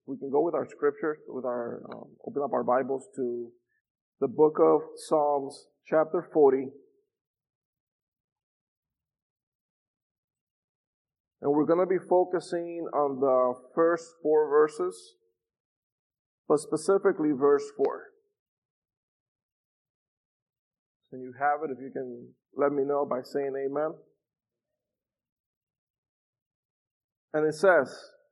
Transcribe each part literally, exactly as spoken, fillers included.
we can go with our scriptures, with our, um, open up our Bibles to the book of Psalms, chapter forty. And we're going to be focusing on the first four verses, but specifically verse four. When you have it, if you can let me know by saying amen. And it says,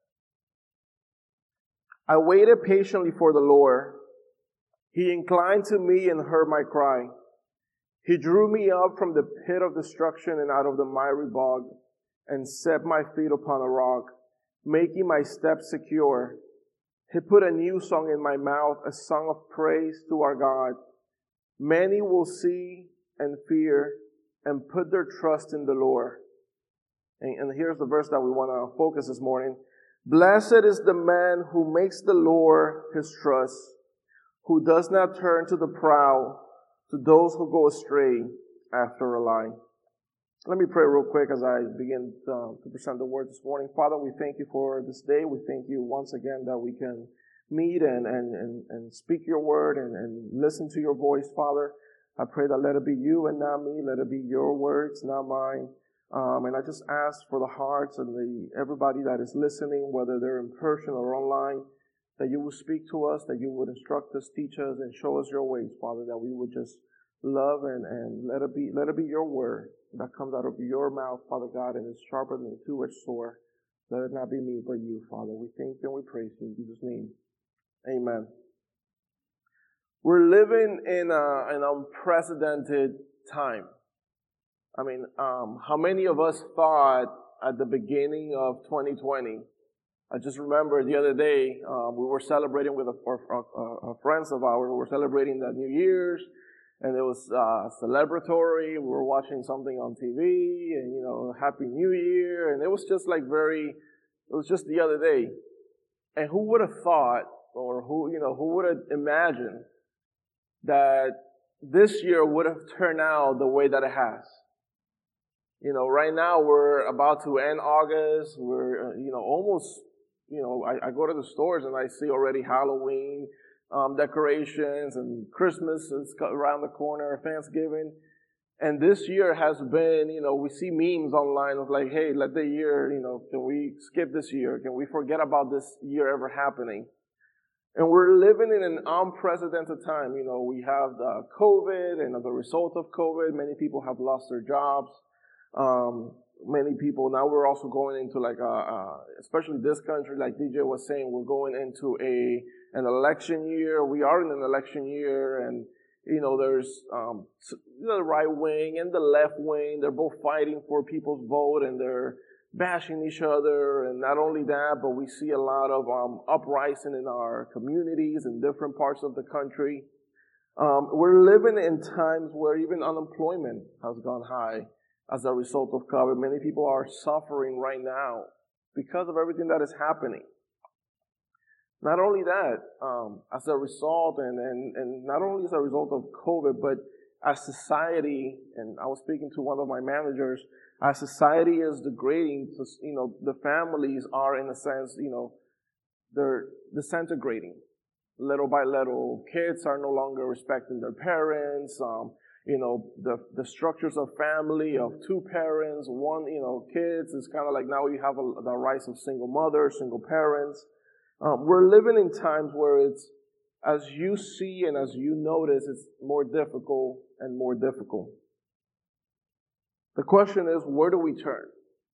I waited patiently for the Lord. He inclined to me and heard my cry. He drew me up from the pit of destruction and out of the miry bog, and set my feet upon a rock, making my steps secure. He put a new song in my mouth, a song of praise to our God. Many will see and fear and put their trust in the Lord. And, and here's the verse that we want to focus this morning. Blessed is the man who makes the Lord his trust, who does not turn to the proud, to those who go astray after a lie. Let me pray real quick as I begin to, to present the word this morning. Father, we thank you for this day. We thank you once again that we can meet and, and, and, and speak your word and, and listen to your voice, Father. I pray that let it be you and not me. Let it be your words, not mine. Um, and I just ask for the hearts and the everybody that is listening, whether they're in person or online, that you will speak to us, that you would instruct us, teach us, and show us your ways, Father, that we would just love and, and let it be let it be your word that comes out of your mouth, Father God, and is sharper than a two-edged sword. Let it not be me, but you, Father. We thank you and we praise you in Jesus' name. Amen. We're living in a, an unprecedented time. I mean, um, how many of us thought at the beginning of twenty twenty? I just remember the other day, um, we were celebrating with a, a, a, a friends of ours. We were celebrating the New Year's, and it was uh, celebratory. We were watching something on T V, and you know, Happy New Year, and it was just like very. It was just the other day, and who would have thought, or who you know, who would have imagined that this year would have turned out the way that it has? You know, right now we're about to end August. We're, uh, you know, almost, you know, I, I go to the stores and I see already Halloween um, decorations and Christmas is around the corner, Thanksgiving. And this year has been, you know, we see memes online of like, hey, let the year, you know, can we skip this year? Can we forget about this year ever happening? And we're living in an unprecedented time. You know, we have the COVID, and as a result of COVID, many people have lost their jobs. Um, many people, now we're also going into like, a, a, especially this country, like D J was saying, we're going into a, an election year. We are in an election year, and, you know, there's, um, the right wing and the left wing. They're both fighting for people's vote, and they're bashing each other. And not only that, but we see a lot of, um, uprising in our communities in different parts of the country. Um, we're living in times where even unemployment has gone high. As a result of COVID, many people are suffering right now because of everything that is happening. Not only that, um, as a result, and, and, and not only as a result of COVID, but as society, and I was speaking to one of my managers, as society is degrading, you know, the families are in a sense, you know, they're disintegrating little by little. Kids are no longer respecting their parents. Um, You know, the, the structures of family, of two parents, one, you know, kids, it's kind of like now you have a, the rise of single mothers, single parents. Um, we're living in times where it's, as you see and as you notice, it's more difficult and more difficult. The question is, where do we turn?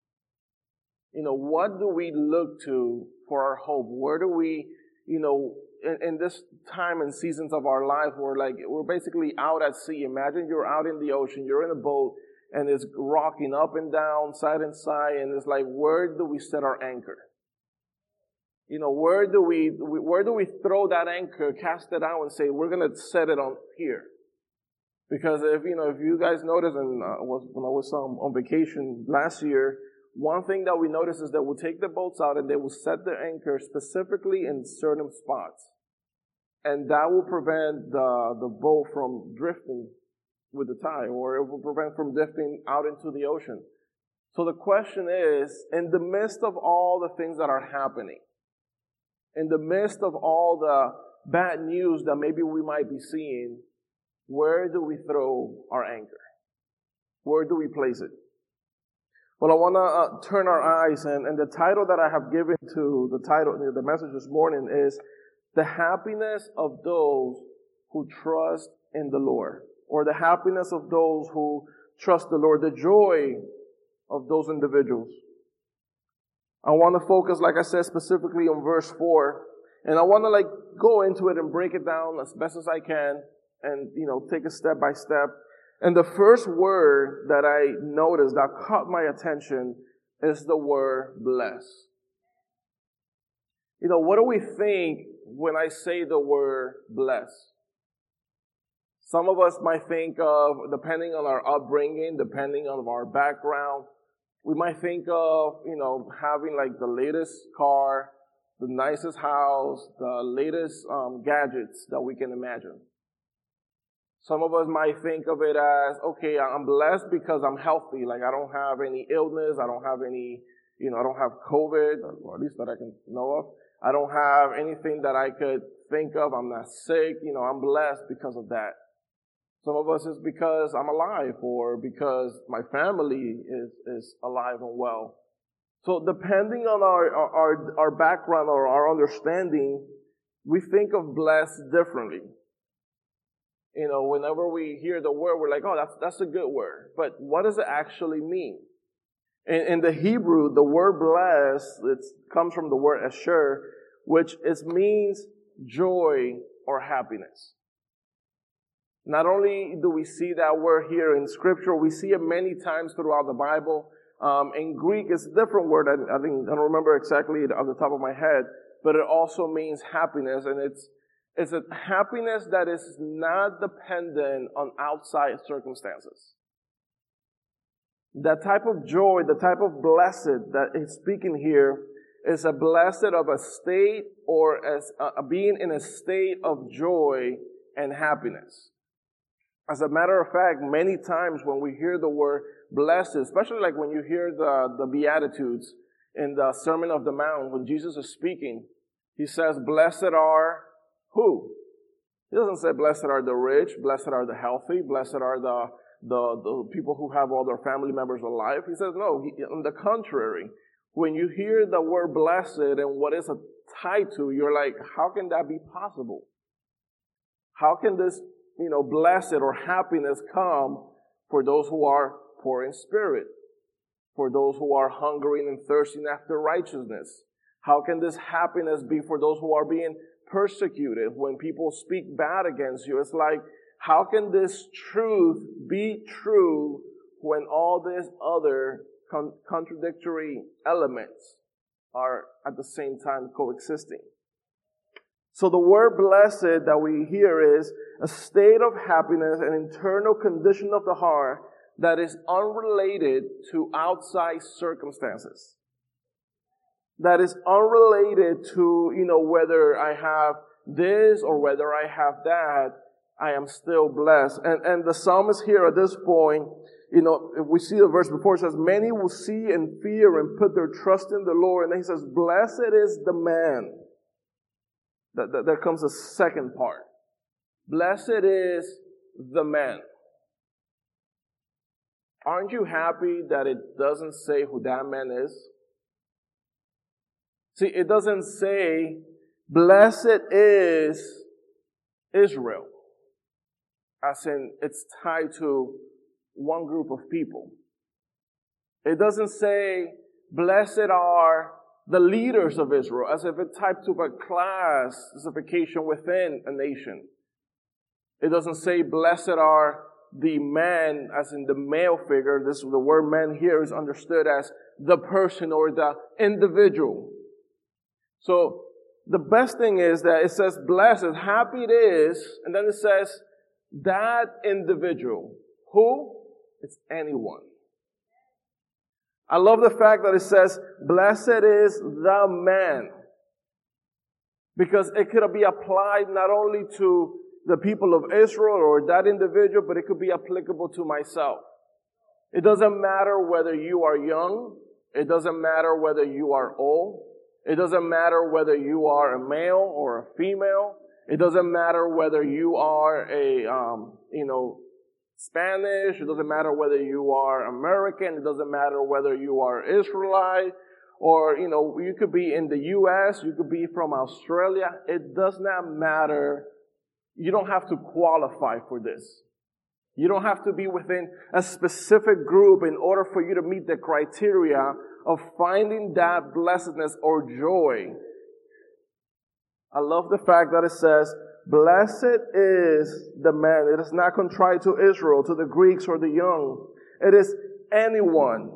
You know, what do we look to for our hope? Where do we, you know, In, in this time and seasons of our life, we're like, we're basically out at sea. Imagine you're out in the ocean, you're in a boat, and it's rocking up and down, side and side, and it's like, where do we set our anchor? You know, where do we, where do we throw that anchor, cast it out, and say, we're going to set it on here? Because if, you know, if you guys notice, and uh, was, when I was um, on vacation last year, one thing that we notice is that we'll take the boats out and they will set the anchor specifically in certain spots. And that will prevent the, the boat from drifting with the tide, or it will prevent from drifting out into the ocean. So the question is, in the midst of all the things that are happening, In the midst of all the bad news that maybe we might be seeing, where do we throw our anchor? Where do we place it? Well, I want to uh, turn our eyes, and, and the title that I have given to the title, the message this morning is The Happiness of Those Who Trust in the Lord, or the happiness of those who trust the Lord, the joy of those individuals. I want to focus, like I said, specifically on verse four, and I want to like go into it and break it down as best as I can, and you know, take it step by step. And the first word that I noticed that caught my attention is the word bless. You know, what do we think when I say the word bless? Some of us might think of, depending on our upbringing, depending on our background, we might think of, you know, having like the latest car, the nicest house, the latest um, gadgets that we can imagine. Some of us might think of it as, okay, I'm blessed because I'm healthy. Like I don't have any illness. I don't have any, you know, I don't have COVID, or at least that I can know of. I don't have anything that I could think of. I'm not sick. You know, I'm blessed because of that. Some of us is because I'm alive, or because my family is, is alive and well. So depending on our, our, our background or our understanding, we think of blessed differently. You know, whenever we hear the word, we're like, oh, that's, that's a good word. But what does it actually mean? In, in the Hebrew, the word blessed, it comes from the word asher, which is, means joy or happiness. Not only do we see that word here in Scripture, we see it many times throughout the Bible. Um, in Greek, it's a different word. I, I think I don't remember exactly off the top of my head, but it also means happiness, and it's it's a happiness that is not dependent on outside circumstances. That type of joy, the type of blessed that is speaking here, is a blessed of a state, or as a, being in a state of joy and happiness. As a matter of fact, many times when we hear the word blessed, especially like when you hear the, the Beatitudes in the Sermon of the Mount, when Jesus is speaking, he says, blessed are who? He doesn't say blessed are the rich, blessed are the healthy, blessed are the, the, the people who have all their family members alive. He says, no, he, on the contrary, when you hear the word blessed and what is tied to, you're like, how can that be possible? How can this, you know, blessed or happiness come for those who are poor in spirit, for those who are hungering and thirsting after righteousness? How can this happiness be for those who are being persecuted when people speak bad against you? It's like, how can this truth be true when all these other con- contradictory elements are at the same time coexisting? So the word blessed that we hear is a state of happiness, an internal condition of the heart that is unrelated to outside circumstances. That is unrelated to, you know, whether I have this or whether I have that, I am still blessed. And, and the psalmist here at this point, you know, if we see the verse before, it says, many will see and fear and put their trust in the Lord. And then he says, blessed is the man. That, that, that comes the second part. Blessed is the man. Aren't you happy that it doesn't say who that man is? See, it doesn't say, blessed is Israel. As in, it's tied to one group of people. It doesn't say, blessed are the leaders of Israel, as if it tied to a class specification within a nation. It doesn't say, blessed are the men, as in the male figure. This, the word man here is understood as the person or the individual. So, the best thing is that it says blessed, happy it is, and then it says that individual. Who? It's anyone. I love the fact that it says, blessed is the man. Because it could be applied not only to the people of Israel or that individual, but it could be applicable to myself. It doesn't matter whether you are young. It doesn't matter whether you are old. It doesn't matter whether you are a male or a female. It doesn't matter whether you are a, um, you know, Spanish. It doesn't matter whether you are American. It doesn't matter whether you are Israelite. Or, you know, you could be in the U S. You could be from Australia. It does not matter. You don't have to qualify for this. You don't have to be within a specific group in order for you to meet the criteria of finding that blessedness or joy. I love the fact that it says, blessed is the man. It is not contrite to Israel, to the Greeks or the young. It is anyone.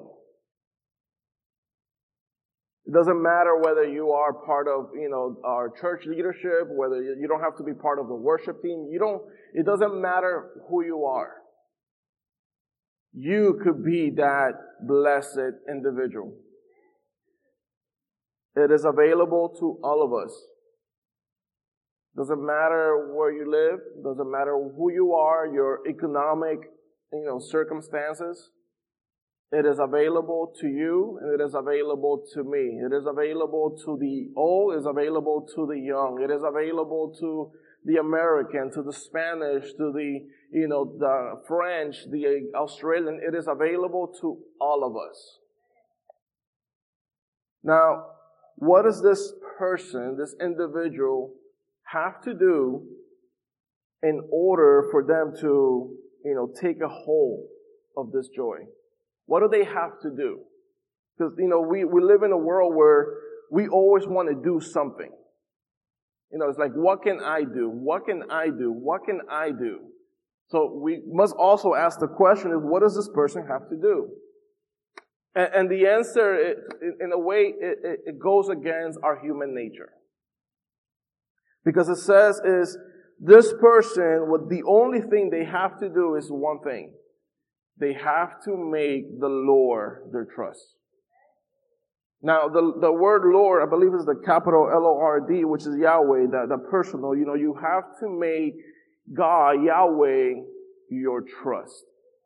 It doesn't matter whether you are part of, you know, our church leadership, whether you, you don't have to be part of the worship team. You don't, it doesn't matter who you are. You could be that blessed individual. It is available to all of us. Doesn't matter where you live. Doesn't matter who you are, your economic, you know, circumstances. It is available to you, and it is available to me. It is available to the old, it is available to the young. It is available to the American, to the Spanish, to the, you know, the French, the Australian. It is available to all of us. Now, what does this person, this individual, have to do in order for them to, you know, take a hold of this joy? What do they have to do? Because, you know, we, we live in a world where we always want to do something. You know, it's like, what can I do? What can I do? What can I do? So we must also ask the question is, what does this person have to do? And, and the answer, it, in a way, it, it, it goes against our human nature. Because it says is, this person, what the only thing they have to do is one thing. They have to make the Lord their trust. Now, the, the word Lord, I believe, is the capital L O R D, which is Yahweh, the, the personal. You know, you have to make God, Yahweh, your trust.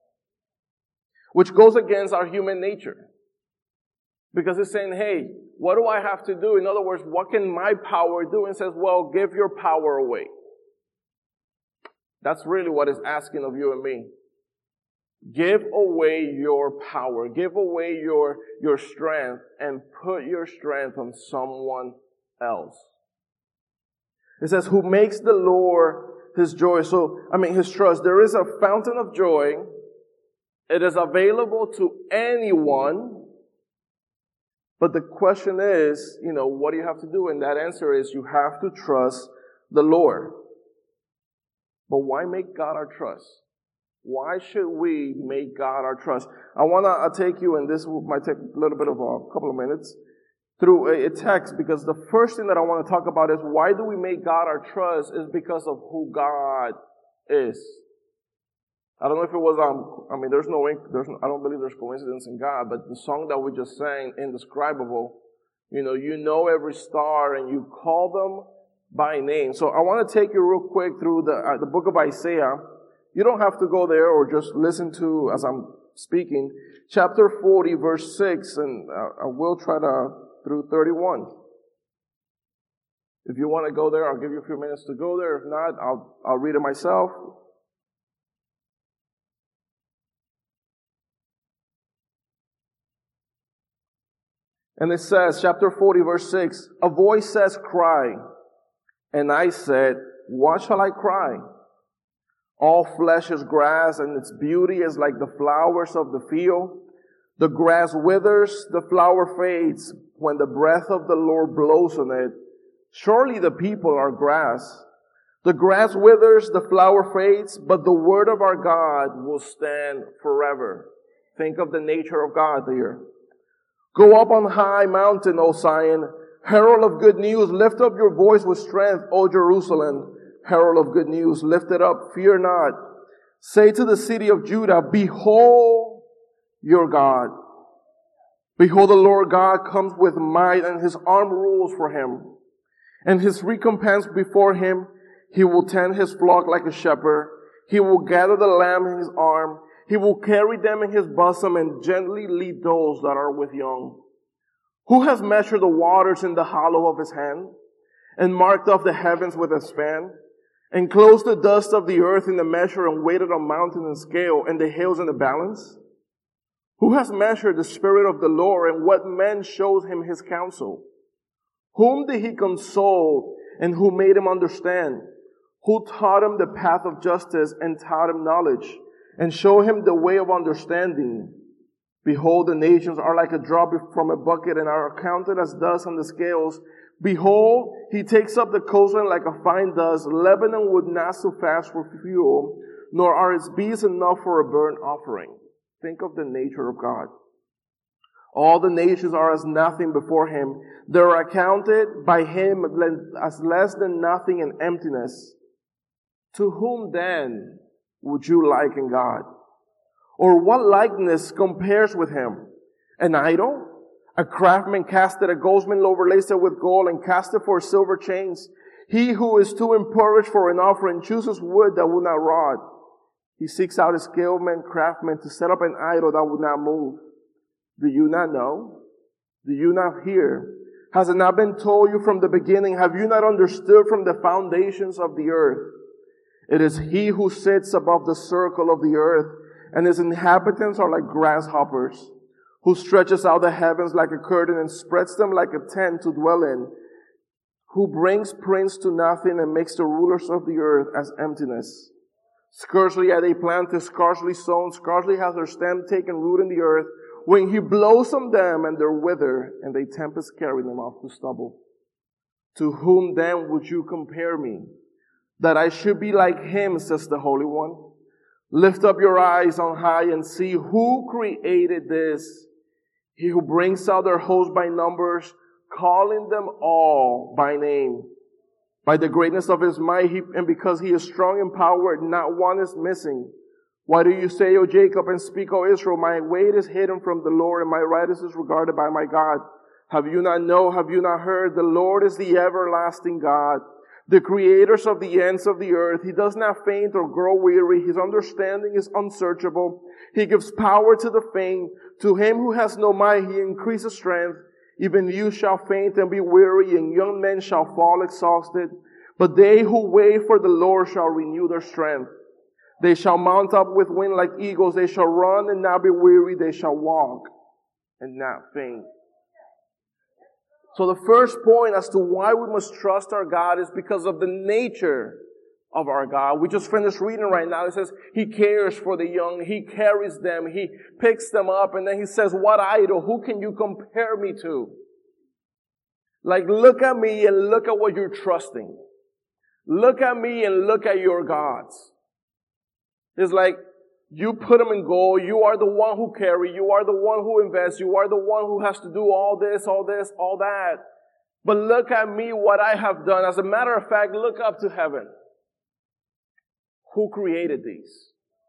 Which goes against our human nature. Because it's saying, hey, what do I have to do? In other words, what can my power do? And says, well, give your power away. That's really what it's asking of you and me. Give away your power. Give away your, your strength and put your strength on someone else. It says, who makes the Lord his joy. So, I mean, his trust. There is a fountain of joy. It is available to anyone. But the question is, you know, what do you have to do? And that answer is you have to trust the Lord. But why make God our trust? Why should we make God our trust? I want to uh, take you, and this might take a little bit of a couple of minutes, through a, a text, because the first thing that I want to talk about is why do we make God our trust is because of who God is. I don't know if it was, um, I mean, there's no, there's no, I don't believe there's coincidence in God, but the song that we just sang, Indescribable, you know, you know every star and you call them by name. So I want to take you real quick through the, uh, the book of Isaiah. You don't have to go there or just listen to, as I'm speaking, chapter forty, verse six, and uh, I will try to, through thirty-one. If you want to go there, I'll give you a few minutes to go there. If not, I'll, I'll read it myself. And it says, chapter forty, verse six, a voice says, cry. And I said, what shall I cry? All flesh is grass, and its beauty is like the flowers of the field. The grass withers, the flower fades, when the breath of the Lord blows on it. Surely the people are grass. The grass withers, the flower fades, but the word of our God will stand forever. Think of the nature of God here. Go up on high mountain, O Zion, herald of good news. Lift up your voice with strength, O Jerusalem. Herald of good news, lift it up, fear not. Say to the city of Judah, behold your God. Behold, the Lord God comes with might, and his arm rules for him. And his recompense before him, he will tend his flock like a shepherd. He will gather the lamb in his arm. He will carry them in his bosom and gently lead those that are with young. Who has measured the waters in the hollow of his hand, and marked off the heavens with a span, and closed the dust of the earth in the measure, and weighed a mountain in scale, and the hills in the balance? Who has measured the Spirit of the Lord, and what man shows him his counsel? Whom did he console, and who made him understand? Who taught him the path of justice, and taught him knowledge, and showed him the way of understanding? Behold, the nations are like a drop from a bucket, and are counted as dust on the scales. Behold, he takes up the coastland like a fine dust. Lebanon would not so fast for fuel, nor are its beasts enough for a burnt offering. Think of the nature of God. All the nations are as nothing before him. They are accounted by him as less than nothing and emptiness. To whom then would you liken God? Or what likeness compares with him? An idol? A craftsman casted a goldsmith overlaced it with gold and cast it for silver chains. He who is too impoverished for an offering chooses wood that will not rot. He seeks out a skilled man, craftsman, to set up an idol that will not move. Do you not know? Do you not hear? Has it not been told you from the beginning? Have you not understood from the foundations of the earth? It is he who sits above the circle of the earth, and his inhabitants are like grasshoppers, who stretches out the heavens like a curtain and spreads them like a tent to dwell in, who brings prince to nothing and makes the rulers of the earth as emptiness. Scarcely are they planted, scarcely sown, scarcely has their stem taken root in the earth, when he blows on them and they wither, and they tempest carry them off to stubble. To whom then would you compare me, that I should be like him, says the Holy One? Lift up your eyes on high and see who created this. He who brings out their host by numbers, calling them all by name. By the greatness of his might, he, and because he is strong in power, not one is missing. Why do you say, O Jacob, and speak, O Israel, my way is hidden from the Lord, and my right is disregarded by my God? Have you not known, have you not heard? The Lord is the everlasting God, the creators of the ends of the earth. He does not faint or grow weary. His understanding is unsearchable. He gives power to the faint. To him who has no might, he increases strength. Even you shall faint and be weary, and young men shall fall exhausted. But they who wait for the Lord shall renew their strength. They shall mount up with wings like eagles. They shall run and not be weary. They shall walk and not faint. So the first point as to why we must trust our God is because of the nature of our God. We just finished reading right now. It says he cares for the young. He carries them. He picks them up. And then he says, what idol? Who can you compare me to? Like, look at me and look at what you're trusting. Look at me and look at your gods. It's like, you put them in goal. You are the one who carry. You are the one who invests. You are the one who has to do all this, all this, all that. But look at me, what I have done. As a matter of fact, look up to heaven. Who created these?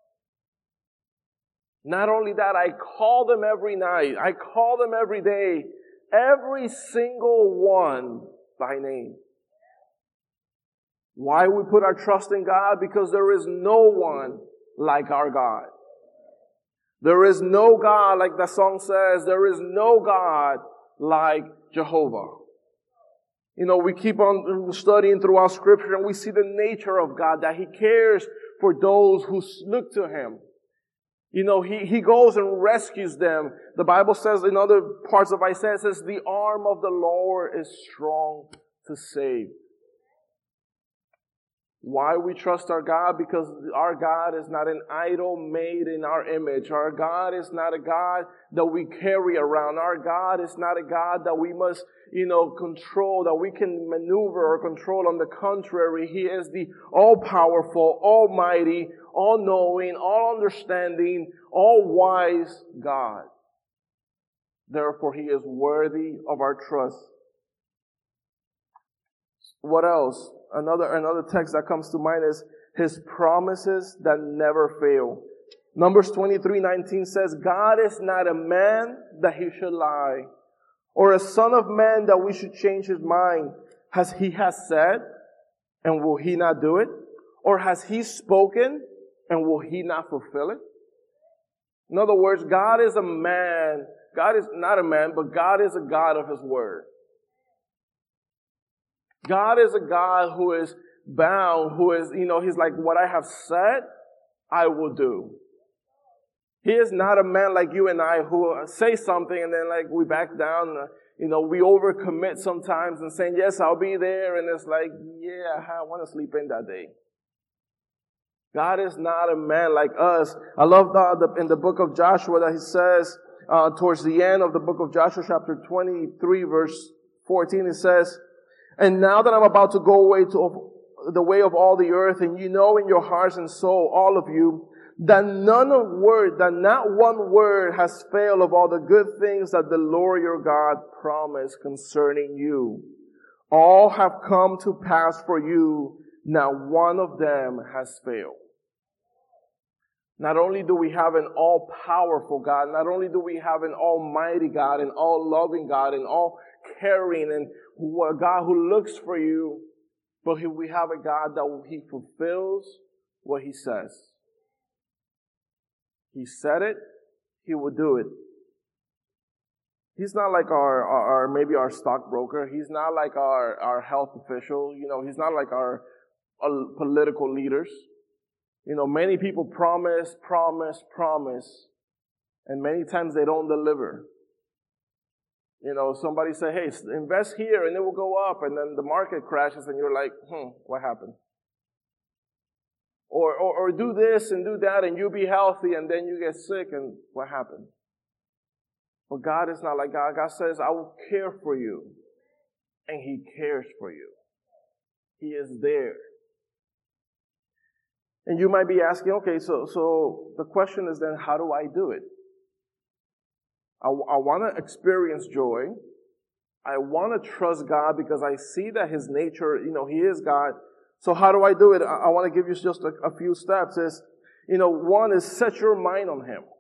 Not only that, I call them every night. I call them every day. Every single one by name. Why we put our trust in God? Because there is no one like our God. There is no God, like the song says, there is no God like Jehovah. You know, we keep on studying throughout Scripture and we see the nature of God, that He cares for those who look to Him. You know, He, He goes and rescues them. The Bible says in other parts of Isaiah, it says, the arm of the Lord is strong to save. Why we trust our God? Because our God is not an idol made in our image. Our God is not a God that we carry around. Our God is not a God that we must, you know, control, that we can maneuver or control. On the contrary, He is the all-powerful, almighty, all-knowing, all-understanding, all-wise God. Therefore, He is worthy of our trust. What else? Another, another text that comes to mind is His promises that never fail. Numbers twenty-three nineteen says, God is not a man that He should lie, or a son of man that we should change His mind. Has He has said, and will He not do it? Or has He spoken, and will He not fulfill it? In other words, God is a man God is not a man, but God is a God of his word. God is a God who is bound, who is, you know, he's like, what I have said, I will do. He is not a man like you and I who say something and then like we back down. Uh, you know, we overcommit sometimes and saying, yes, I'll be there. And it's like, yeah, I want to sleep in that day. God is not a man like us. I love the, the in the book of Joshua that he says, uh, towards the end of the book of Joshua, chapter twenty-three, verse fourteen, it says, and now that I'm about to go away to the way of all the earth, and you know in your hearts and soul, all of you, that none of word, that not one word has failed of all the good things that the Lord your God promised concerning you. All have come to pass for you. Not one of them has failed. Not only do we have an all-powerful God, not only do we have an almighty God, an all-loving God, an all-caring, and a God who looks for you, but we have a God that he fulfills what he says. He said it, he will do it. He's not like our, our, our maybe our stockbroker. He's not like our, our health official. You know, he's not like our, our political leaders. You know, many people promise, promise, promise, and many times they don't deliver. You know, somebody say, hey, invest here and it will go up, and then the market crashes and you're like, hmm, what happened? Or, or, or do this and do that and you'll be healthy, and then you get sick, and what happened? But God is not like God. God says, I will care for you. And he cares for you. He is there. And you might be asking, okay, so, so the question is then, how do I do it? I, I want to experience joy. I want to trust God because I see that his nature, you know, he is God. So how do I do it? I, I want to give you just a, a few steps. Is, you know, one is set your mind on him.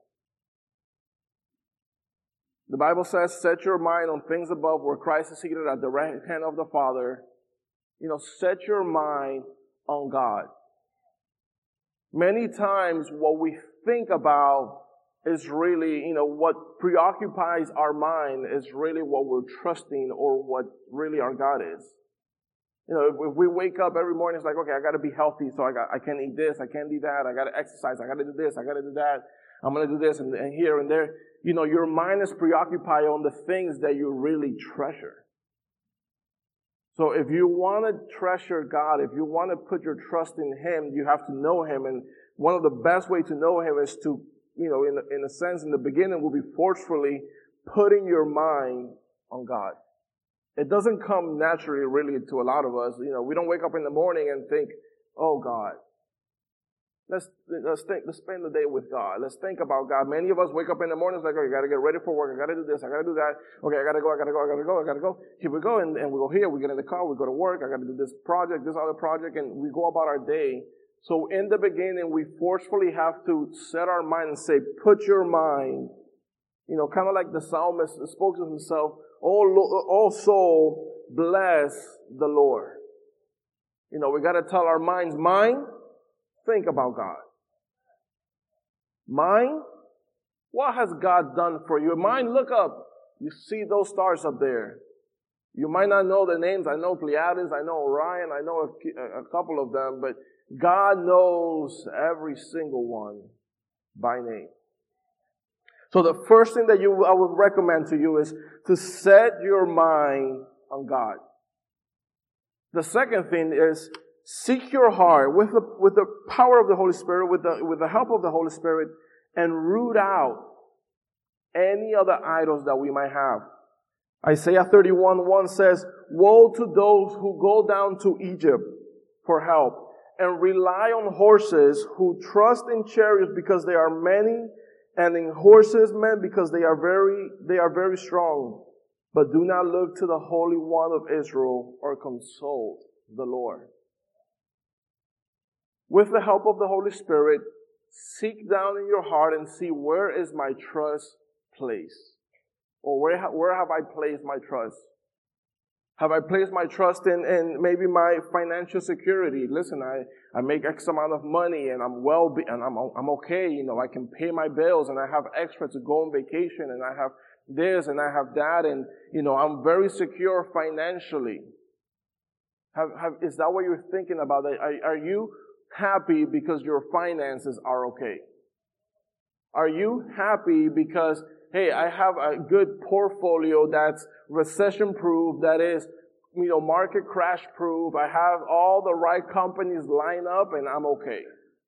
The Bible says, set your mind on things above where Christ is seated at the right hand of the Father. You know, set your mind on God. Many times what we think about is really, you know, what preoccupies our mind is really what we're trusting or what really our God is. You know, if, if we wake up every morning, it's like, okay, I got to be healthy, so I got, I can't eat this, I can't do that, I got to exercise, I got to do this, I got to do that, I'm going to do this and, and here and there. You know, your mind is preoccupied on the things that you really treasure. So if you want to treasure God, if you want to put your trust in him, you have to know him. And one of the best ways to know him is to, you know, in, in a sense, in the beginning will be forcefully putting your mind on God. It doesn't come naturally really to a lot of us. You know, we don't wake up in the morning and think, oh God, let's, let's think, let's spend the day with God. Let's think about God. Many of us wake up in the morning, it's like, oh, I gotta get ready for work. I gotta do this. I gotta do that. Okay, I gotta go. I gotta go. I gotta go. I gotta go. Here we go. And, and we go here. We get in the car. We go to work. I gotta do this project, this other project. And we go about our day. So in the beginning, we forcefully have to set our mind and say, put your mind, you know, kind of like the psalmist spoke to himself, oh, oh soul, bless the Lord. You know, we gotta tell our minds, mind, think about God. Mind, what has God done for you? Mind, look up. You see those stars up there. You might not know the names. I know Pleiades. I know Orion. I know a, a couple of them. But God knows every single one by name. So the first thing that you I would recommend to you is to set your mind on God. The second thing is seek your heart with the, with the power of the Holy Spirit, with the, with the help of the Holy Spirit, and root out any other idols that we might have. Isaiah thirty-one one says, woe to those who go down to Egypt for help and rely on horses, who trust in chariots because they are many, and in horses men because they are very, they are very strong, but do not look to the Holy One of Israel or consult the Lord. With the help of the Holy Spirit, seek down in your heart and see, where is my trust placed? Or where, where have I placed my trust? Have I placed my trust in, in maybe my financial security? Listen, I, I make X amount of money and I'm well, be, and I'm, I'm okay. You know, I can pay my bills and I have extra to go on vacation and I have, this and I have that, and, you know, I'm very secure financially. Have, have, is that what you're thinking about? Are, are you happy because your finances are okay? Are you happy because, hey, I have a good portfolio that's recession-proof, that is, you know, market crash-proof. I have all the right companies lined up and I'm okay.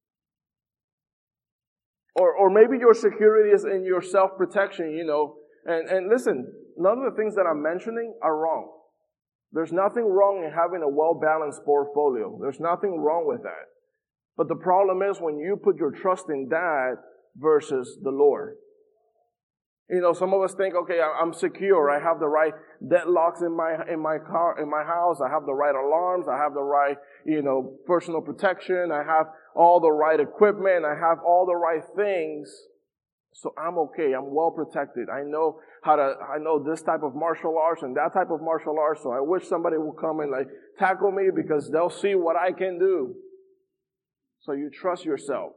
Or, or maybe your security is in your self-protection, you know. And, and listen, none of the things that I'm mentioning are wrong. There's nothing wrong in having a well-balanced portfolio. There's nothing wrong with that. But the problem is when you put your trust in that versus the Lord. You know, some of us think, okay, I'm secure. I have the right deadlocks in my, in my car, in my house. I have the right alarms. I have the right, you know, personal protection. I have all the right equipment. I have all the right things. So I'm okay. I'm well protected. I know how to, I know this type of martial arts and that type of martial arts. So I wish somebody would come and like tackle me because they'll see what I can do. So you trust yourself.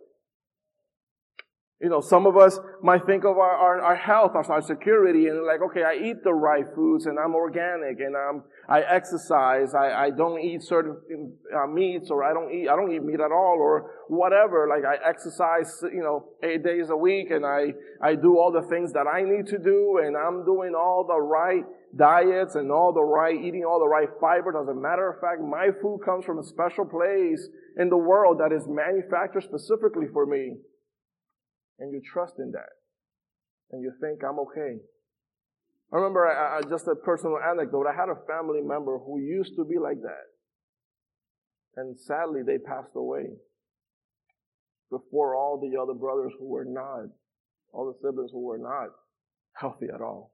You know, some of us might think of our, our, our health as our security and like, okay, I eat the right foods and I'm organic and I'm, I exercise. I, I don't eat certain uh, meats or I don't eat, I don't eat meat at all or whatever. Like I exercise, you know, eight days a week and I, I do all the things that I need to do and I'm doing all the right diets and all the right, eating all the right fiber. As a matter of fact, my food comes from a special place in the world that is manufactured specifically for me. And you trust in that. And you think, I'm okay. I remember I, I, just a personal anecdote. I had a family member who used to be like that. And sadly, they passed away before all the other brothers who were not, all the siblings who were not healthy at all.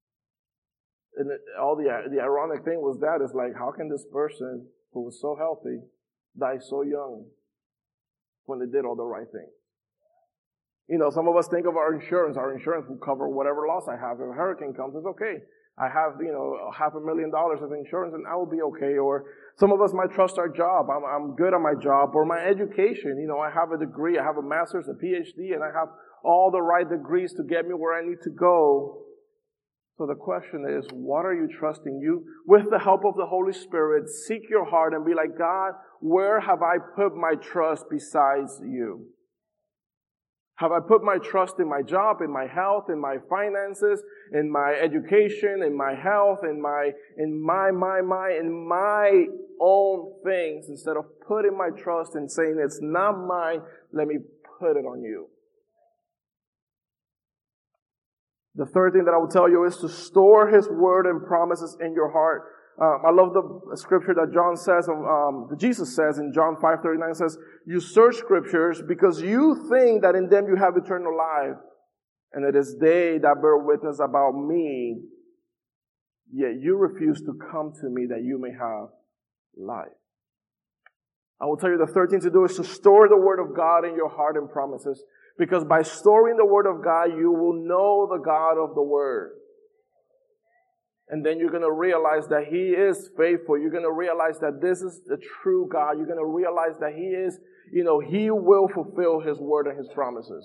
And it, all the, the ironic thing was that is like, how can this person who was so healthy die so young when they did all the right things? You know, some of us think of our insurance. Our insurance will cover whatever loss I have. If a hurricane comes, it's okay. I have, you know, half a million dollars of insurance and I will be okay. Or some of us might trust our job. I'm, I'm good at my job. Or my education. You know, I have a degree. I have a master's, a P H D, and I have all the right degrees to get me where I need to go. So the question is, what are you trusting? You, with the help of the Holy Spirit, seek your heart and be like, God, where have I put my trust besides you? Have I put my trust in my job, in my health, in my finances, in my education, in my health, in my, in my, my, my, in my own things instead of putting my trust and saying it's not mine, let me put it on you. The third thing that I will tell you is to store His word and promises in your heart. Um, I love the scripture that John says, um, Jesus says in John five thirty-nine says, you search scriptures because you think that in them you have eternal life. And it is they that bear witness about me. Yet you refuse to come to me that you may have life. I will tell you the third thing to do is to store the word of God in your heart and promises. Because by storing the word of God, you will know the God of the word. And then you're going to realize that He is faithful. You're going to realize that this is the true God. You're going to realize that He is, you know, He will fulfill His word and His promises.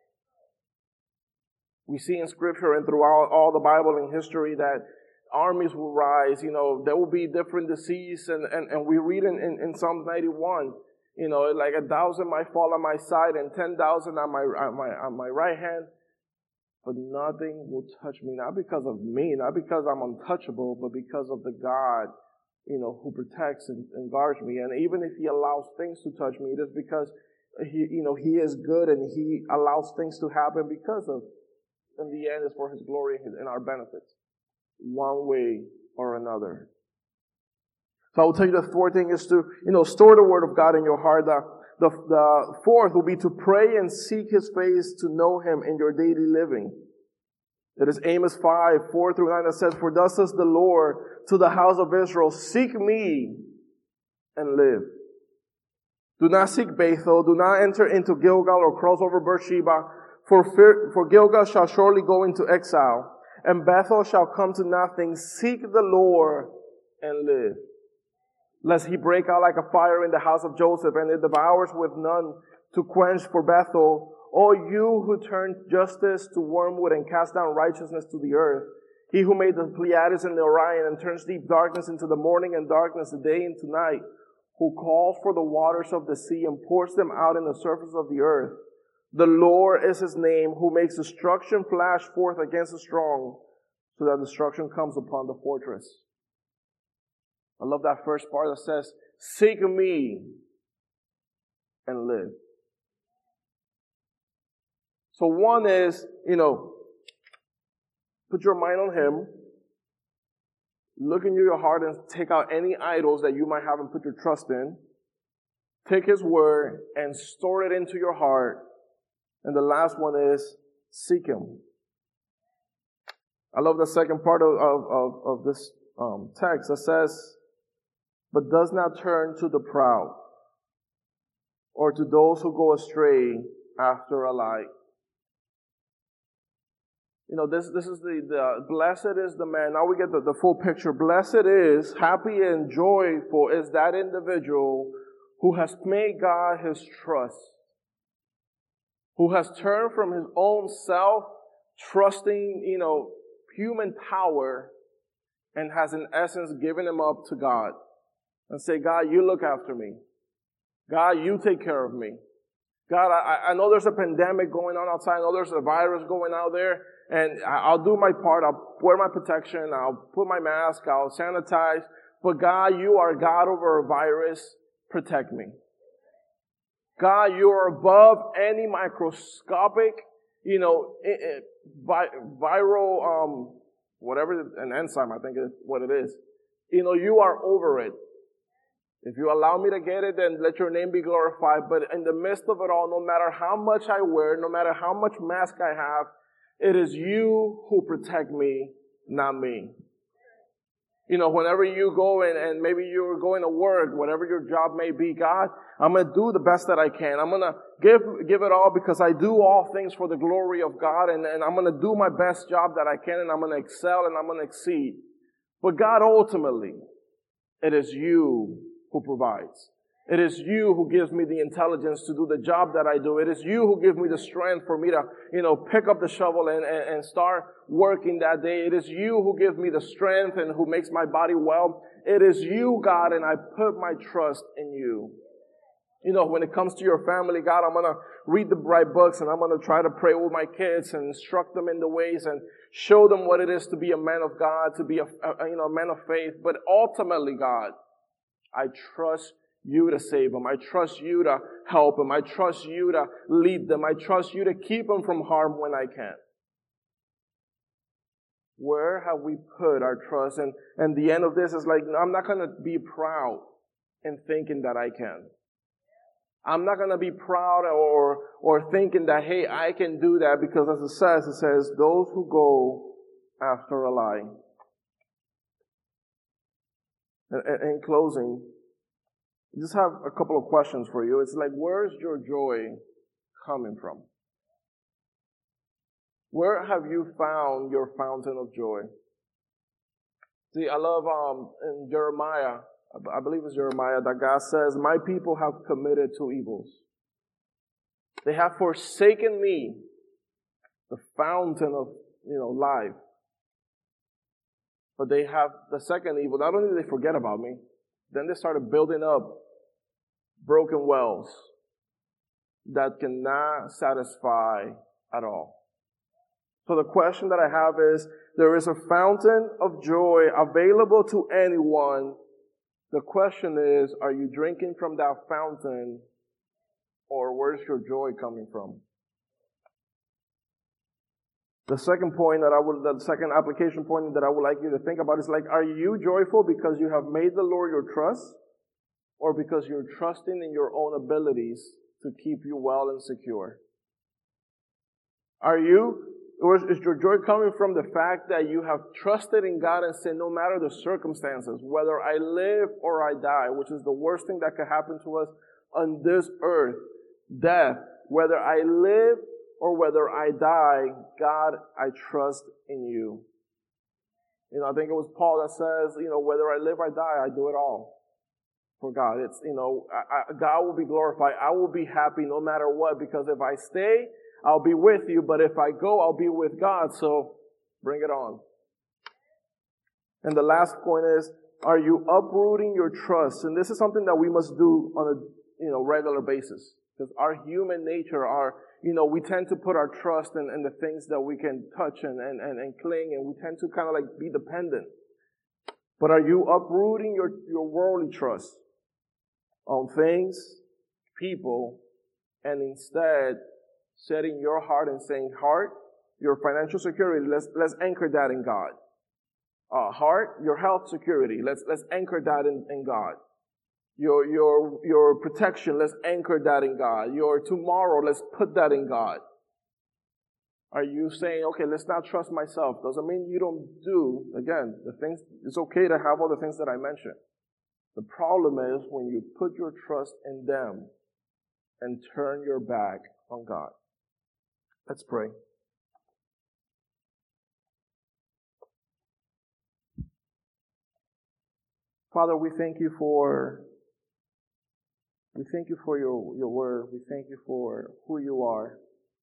We see in Scripture and throughout all the Bible and history that armies will rise. You know, there will be different disease. And, and, and we read in, in, in Psalm ninety-one, you know, like a thousand might fall on my side and ten thousand on my, on my, on my right hand. But nothing will touch me, not because of me, not because I'm untouchable, but because of the God, you know, who protects and, and guards me. And even if He allows things to touch me, it is because He, you know, He is good and He allows things to happen because of, in the end, it's for His glory and our benefits, one way or another. So I will tell you the fourth thing is to, you know, store the word of God in your heart. The, the, the fourth will be to pray and seek His face to know Him in your daily living. It is Amos five, four through nine that says, for thus says the Lord to the house of Israel, seek me and live. Do not seek Bethel. Do not enter into Gilgal or cross over Beersheba. For, fear, for Gilgal shall surely go into exile, and Bethel shall come to nothing. Seek the Lord and live. Lest He break out like a fire in the house of Joseph, and it devours with none to quench for Bethel O you who turn justice to wormwood and cast down righteousness to the earth, he who made the Pleiades and the Orion and turns deep darkness into the morning and darkness the day into night, who calls for the waters of the sea and pours them out in the surface of the earth. The Lord is his name, who makes destruction flash forth against the strong, so that destruction comes upon the fortress. I love that first part that says, seek me and live. So one is, you know, put your mind on him, look into your heart and take out any idols that you might have and put your trust in. Take his word and store it into your heart. And the last one is seek him. I love the second part of, of, of, of this um, text that says, but does not turn to the proud or to those who go astray after a lie. You know, this, this is the, the, blessed is the man. Now we get the, the full picture. Blessed is, happy and joyful is that individual who has made God his trust, who has turned from his own self, trusting, you know, human power, and has in essence given him up to God. And say, God, you look after me. God, you take care of me. God, I, I know there's a pandemic going on outside. I know there's a virus going out there. And I'll do my part. I'll wear my protection. I'll put my mask. I'll sanitize. But God, you are God over a virus. Protect me. God, you are above any microscopic, you know, vi- viral, um, whatever, an enzyme, I think is what it is. You know, you are over it. If you allow me to get it, then let your name be glorified. But in the midst of it all, no matter how much I wear, no matter how much mask I have, it is you who protect me, not me. You know, whenever you go and, and maybe you're going to work, whatever your job may be, God, I'm going to do the best that I can. I'm going to give, give it all because I do all things for the glory of God, and, and I'm going to do my best job that I can, and I'm going to excel and I'm going to exceed. But God, ultimately, it is you who provides. It is you who gives me the intelligence to do the job that I do. It is you who gives me the strength for me to, you know, pick up the shovel and, and, and start working that day. It is you who gives me the strength and who makes my body well. It is you, God, and I put my trust in you. You know, when it comes to your family, God, I'm going to read the right books and I'm going to try to pray with my kids and instruct them in the ways and show them what it is to be a man of God, to be a, a you know, a man of faith. But ultimately, God, I trust you to save them. I trust you to help them. I trust you to lead them. I trust you to keep them from harm when I can. Where have we put our trust? And, and the end of this is like, I'm not going to be proud in thinking that I can. I'm not going to be proud or, or thinking that, hey, I can do that, because as it says, it says, those who go after a lie. In, in closing, I just have a couple of questions for you. It's like, where's your joy coming from? Where have you found your fountain of joy? See, I love um in Jeremiah, I believe it's Jeremiah, that God says, my people have committed two evils. They have forsaken me, the fountain of, you know, life. But they have the second evil. Not only did they forget about me, then they started building up broken wells that cannot satisfy at all. So the question that I have is, there is a fountain of joy available to anyone. The question is, are you drinking from that fountain, or where's your joy coming from? The second point that I would, the second application point that I would like you to think about is like, are you joyful because you have made the Lord your trust, or because you're trusting in your own abilities to keep you well and secure? Are you, or is your joy coming from the fact that you have trusted in God and said, no matter the circumstances, whether I live or I die, which is the worst thing that could happen to us on this earth, death, whether I live or whether I die, God, I trust in you. You know, I think it was Paul that says, you know, whether I live or die, I do it all. for God. It's, you know, I, I, God will be glorified. I will be happy no matter what, because if I stay, I'll be with you, but if I go, I'll be with God. So bring it on. And the last point is, are you uprooting your trust? And this is something that we must do on a, you know, regular basis. Because our human nature, our, you know, we tend to put our trust in, in the things that we can touch and, and, and, and cling, and we tend to kind of like be dependent. But are you uprooting your, your worldly trust on things, people, and instead setting your heart and saying, heart, your financial security, let's, let's anchor that in God. Uh, heart, your health security, let's, let's anchor that in, in God. Your, your, your protection, let's anchor that in God. Your tomorrow, let's put that in God. Are you saying, okay, let's not trust myself? Doesn't mean you don't do, again, the things, it's okay to have all the things that I mentioned. The problem is when you put your trust in them and turn your back on God. Let's pray. Father, we thank you for, we thank you for your, your word. We thank you for who you are.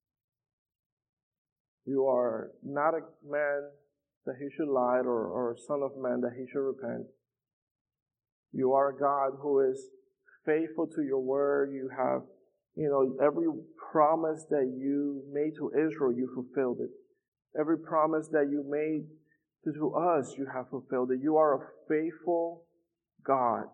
You are not a man that he should lie, or, or a son of man that he should repent. You are a God who is faithful to your word. You have, you know, every promise that you made to Israel, you fulfilled it. Every promise that you made to, to us, you have fulfilled it. You are a faithful God.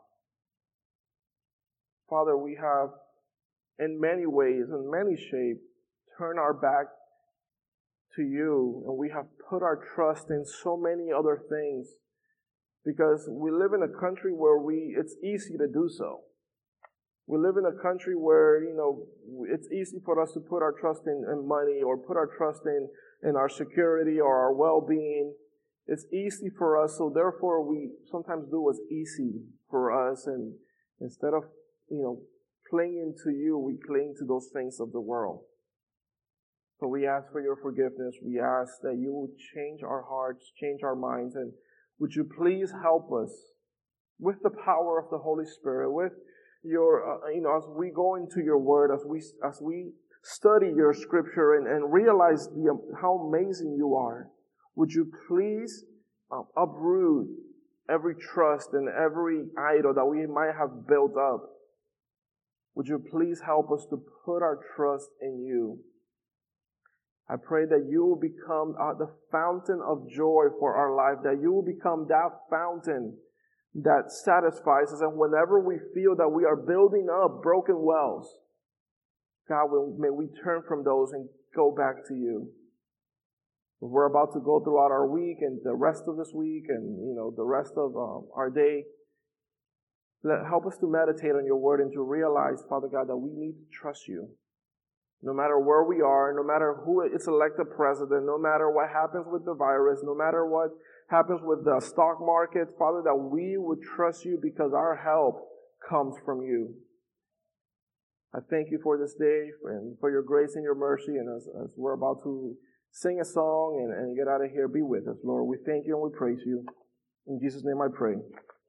Father, we have in many ways, in many shapes, turned our back to you, and we have put our trust in so many other things, because we live in a country where we, it's easy to do so. We live in a country where, you know, it's easy for us to put our trust in, in money, or put our trust in, in our security or our well-being. It's easy for us, so therefore we sometimes do what's easy for us, and instead of, you know, clinging to you, we cling to those things of the world. So we ask for your forgiveness. We ask that you would change our hearts, change our minds, and would you please help us with the power of the Holy Spirit, with your, uh, you know, as we go into your word, as we as we study your scripture and, and realize the, how amazing you are. Would you please uh, uproot every trust and every idol that we might have built up? Would you please help us to put our trust in you? I pray that you will become uh, the fountain of joy for our life, that you will become that fountain that satisfies us. And whenever we feel that we are building up broken wells, God, may we turn from those and go back to you. We're about to go throughout our week and the rest of this week and, you know, the rest of um, our day. Let, help us to meditate on your word and to realize, Father God, that we need to trust you. No matter where we are, no matter who is elected president, no matter what happens with the virus, no matter what happens with the stock market, Father, that we would trust you because our help comes from you. I thank you for this day and for your grace and your mercy. And as, as we're about to sing a song and, and get out of here, be with us, Lord. We thank you and we praise you. In Jesus' name I pray.